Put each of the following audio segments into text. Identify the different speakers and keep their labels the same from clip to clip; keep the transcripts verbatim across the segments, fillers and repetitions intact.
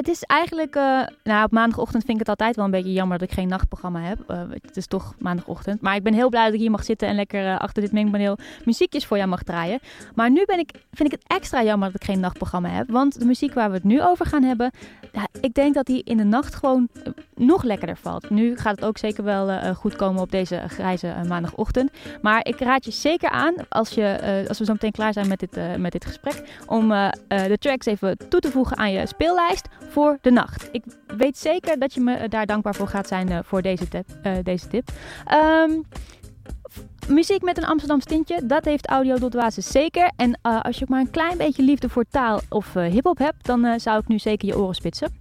Speaker 1: het is eigenlijk... Uh, nou, op maandagochtend vind ik het altijd wel een beetje jammer dat ik geen nachtprogramma heb. Uh, het is toch maandagochtend. Maar ik ben heel blij dat ik hier mag zitten en lekker uh, achter dit mengpaneel muziekjes voor jou mag draaien. Maar nu ben ik, vind ik het extra jammer dat ik geen nachtprogramma heb. Want de muziek waar we het nu over gaan hebben... Ja, ik denk dat die in de nacht gewoon uh, nog lekkerder valt. Nu gaat het ook zeker wel uh, goed komen op deze grijze uh, maandagochtend. Maar ik raad je zeker aan, als, je, uh, als we zo meteen klaar zijn met dit, uh, met dit gesprek... om uh, uh, de tracks even toe te voegen aan je speellijst voor de nacht. Ik weet zeker dat je me daar dankbaar voor gaat zijn uh, voor deze tip. Uh, deze tip. Um, f- muziek met een Amsterdams tintje, dat heeft Audio Dot zeker. En uh, als je ook maar een klein beetje liefde voor taal of uh, hiphop hebt, dan uh, zou ik nu zeker je oren spitsen.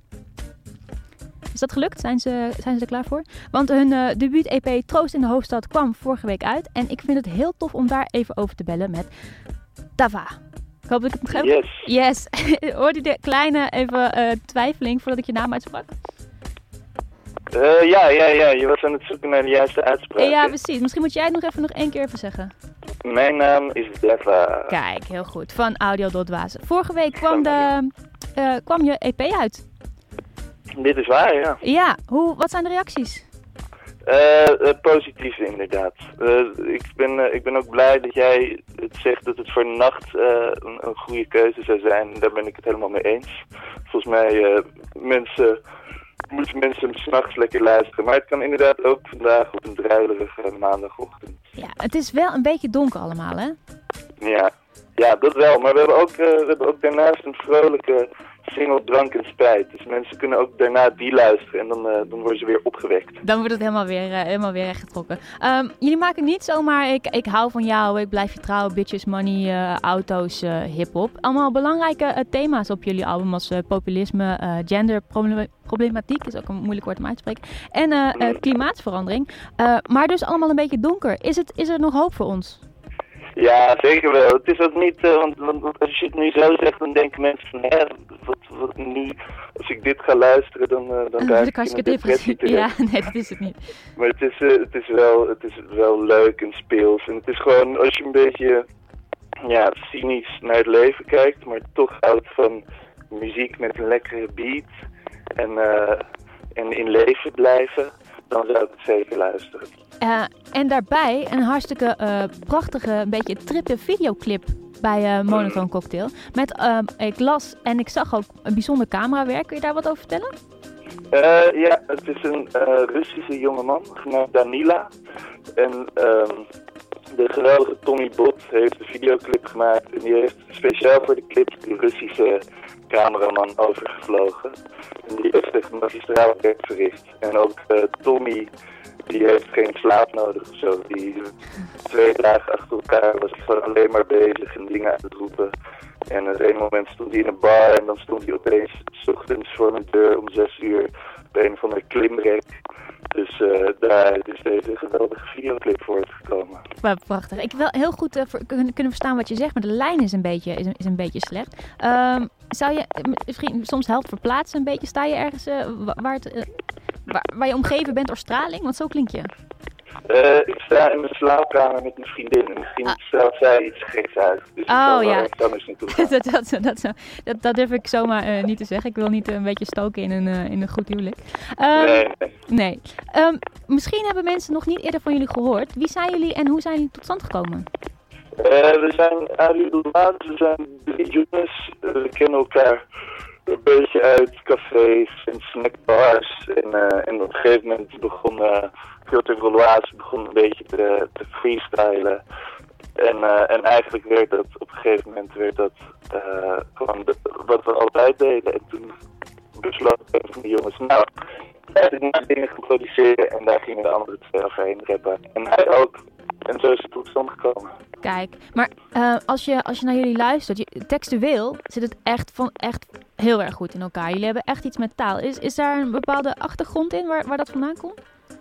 Speaker 1: Is dat gelukt? Zijn ze, zijn ze er klaar voor? Want hun uh, debuut-E P Troost in de Hoofdstad kwam vorige week uit. En ik vind het heel tof om daar even over te bellen met Tava. Ik hoop dat ik het nog heb.
Speaker 2: Yes.
Speaker 1: Yes. Hoorde je de kleine even uh, twijfeling voordat ik je naam uitsprak?
Speaker 2: Uh, ja, ja, ja. Je was aan het zoeken naar de juiste uitspraak.
Speaker 1: Ja, precies. Misschien moet jij het nog even nog één keer even zeggen.
Speaker 2: Mijn naam is Deva.
Speaker 1: Kijk, heel goed. Van Audio Dot Vorige week kwam, de, uh, kwam je E P uit.
Speaker 2: Dit is waar, ja.
Speaker 1: Ja. Hoe, wat zijn de reacties?
Speaker 2: Uh, uh, positief inderdaad. Uh, ik, ben, uh, ik ben ook blij dat jij het zegt dat het voor nacht uh, een, een goede keuze zou zijn. Daar ben ik het helemaal mee eens. Volgens mij uh, mensen, moeten mensen 's nachts lekker luisteren. Maar het kan inderdaad ook vandaag op een druilerige maandagochtend.
Speaker 1: Ja, het is wel een beetje donker allemaal, hè?
Speaker 2: Ja, ja dat wel. Maar we hebben ook, uh, we hebben ook daarnaast een vrolijke single Drank en Spijt. Dus mensen kunnen ook daarna die luisteren en dan, uh, dan worden ze weer opgewekt.
Speaker 1: Dan wordt het helemaal weer, uh, helemaal weer rechtgetrokken. Um, jullie maken niet zomaar, ik, ik hou van jou, ik blijf je trouw, bitches, money, uh, auto's, uh, hiphop. Allemaal belangrijke uh, thema's op jullie album als uh, populisme, uh, genderproblematiek, is ook een moeilijk woord om uit te spreken, en uh, uh, klimaatverandering. Uh, maar dus allemaal een beetje donker. Is, het, is er nog hoop voor ons?
Speaker 2: Ja, zeker wel. Het is ook niet, uh, want, want als je het nu zo zegt, dan denken mensen van, hè, wat, wat nu, als ik dit ga luisteren, dan, uh, dan
Speaker 1: uh,
Speaker 2: raak ik in een depressie terecht.
Speaker 1: Ja, nee, dat is het niet.
Speaker 2: Maar het is, uh, het is, wel, het is wel leuk en speels. En het is gewoon, als je een beetje, ja, cynisch naar het leven kijkt, maar toch houdt van muziek met een lekkere beat en, uh, en in leven blijven, dan zou ik het zeker luisteren.
Speaker 1: Uh, en daarbij een hartstikke uh, prachtige, een beetje trippe videoclip bij uh, Monotoon Cocktail. Met, uh, ik las en ik zag ook een bijzonder camerawerk. Kun je daar wat over vertellen?
Speaker 2: Uh, ja, het is een uh, Russische jongeman, genaamd Danila. En um, de geweldige Tommy Bot heeft de videoclip gemaakt. En die heeft speciaal voor de clip de Russische cameraman overgevlogen. En die heeft echt magistraal werk verricht. En ook uh, Tommy, die heeft geen slaap nodig of zo. Die twee dagen achter elkaar was hij gewoon alleen maar bezig en dingen aan het roepen. En op een moment stond hij in een bar en dan stond hij opeens 's ochtends voor mijn deur om zes uur op een of andere klimrek. Dus uh, daar is deze geweldige videoclip voortgekomen.
Speaker 1: Maar prachtig. Ik wil heel goed uh, voor, kunnen, kunnen verstaan wat je zegt, maar de lijn is een beetje, is een, is een beetje slecht. Um, zou je misschien soms helpt verplaatsen een beetje? Sta je ergens uh, waar, het, uh, waar, waar je omgeven bent door straling? Want zo klink je.
Speaker 2: Uh, ik sta in mijn slaapkamer met mijn vriendin en misschien ah. stelt zij iets geks uit. Dus
Speaker 1: oh
Speaker 2: ik
Speaker 1: ja,
Speaker 2: dat,
Speaker 1: dat, dat, dat, dat, dat durf ik zomaar uh, niet te zeggen. Ik wil niet uh, een beetje stoken in een, uh, in een goed huwelijk. Um,
Speaker 2: nee. nee.
Speaker 1: nee. Um, misschien hebben mensen nog niet eerder van jullie gehoord. Wie zijn jullie en hoe zijn jullie tot stand gekomen?
Speaker 2: Uh, we zijn Audio Dot we zijn drie jongens. Uh, we kennen elkaar een beetje uit cafés en snackbars. En, uh, en op een gegeven moment begon uh, Filter Valois begon een beetje te, te freestylen. En, uh, en eigenlijk werd dat op een gegeven moment werd dat uh, gewoon de, wat we altijd deden. En toen besloot een van de jongens, nou, eigenlijk moet dingen gaan produceren. En daar gingen de andere twee overheen rappen. En hij ook. En zo is het tot stand gekomen.
Speaker 1: Kijk, maar uh, als, je, als je naar jullie luistert, je, textueel zit het echt, van, echt heel erg goed in elkaar. Jullie hebben echt iets met taal. Is, is daar een bepaalde achtergrond in waar, waar dat vandaan komt?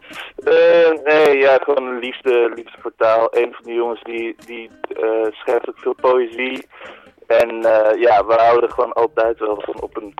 Speaker 2: Uh, nee, ja, gewoon een liefde, liefde voor taal. Een van die jongens die, die uh, schrijft ook veel poëzie. En uh, ja, we houden gewoon altijd wel van op een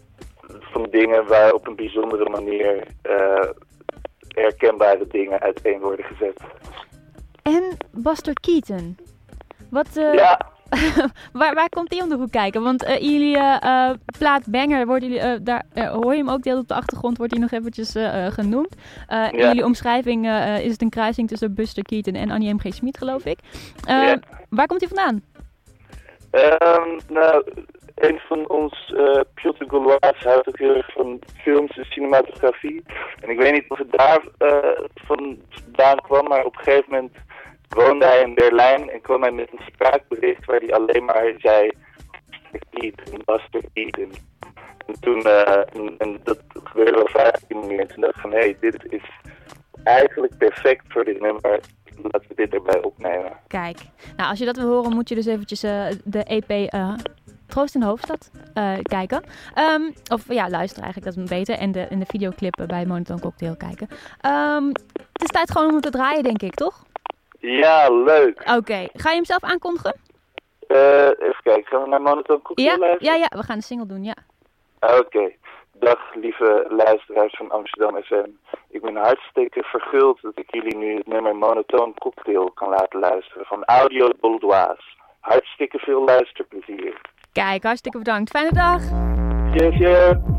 Speaker 2: van dingen waar op een bijzondere manier uh, herkenbare dingen uiteen worden gezet.
Speaker 1: En Buster Keaton. Wat, uh,
Speaker 2: ja.
Speaker 1: waar, waar komt die om de hoek kijken? Want uh, jullie uh, uh, plaat Banger, worden jullie, uh, daar, uh, hoor je hem ook deel op de achtergrond, wordt hij nog eventjes uh, uh, genoemd. Uh, in ja. jullie omschrijving uh, is het een kruising tussen Buster Keaton en Annie M G. Schmid, geloof ik. Uh, ja. Waar komt hij vandaan?
Speaker 2: Um, nou, een van ons, uh, Piotr Gaulois, houdt ook heel erg van films en cinematografie. En ik weet niet of het daar uh, vandaan kwam, maar op een gegeven moment woonde hij in Berlijn en kwam hij met een spraakbericht waar hij alleen maar zei Keaton, Buster Keaton. En toen, uh, en, en dat gebeurde wel vaak in de en toen dacht ik van hé, hey, dit is eigenlijk perfect voor dit nummer. Laten we dit erbij opnemen.
Speaker 1: Kijk, nou als je dat wil horen moet je dus eventjes uh, de E P uh, Troost in de Hoofdstad uh, kijken. Um, of ja, luisteren eigenlijk, dat is beter. En de, en de videoclip bij Monotone Cocktail kijken. Um, het is tijd gewoon om te draaien, denk ik, toch?
Speaker 2: Ja, leuk.
Speaker 1: Oké, okay. Ga je hem zelf aankondigen?
Speaker 2: Uh, even kijken, gaan we naar Monotone Cocktail
Speaker 1: ja,
Speaker 2: luisteren?
Speaker 1: Ja, ja, we gaan de single doen, ja.
Speaker 2: Oké. Okay. Dag lieve luisteraars van Amsterdam F M. Ik ben hartstikke verguld dat ik jullie nu het nummer Monotone Cocktail kan laten luisteren van Audio Boldoise. Hartstikke veel luisterplezier.
Speaker 1: Kijk, hartstikke bedankt. Fijne dag.
Speaker 2: Yes, yeah.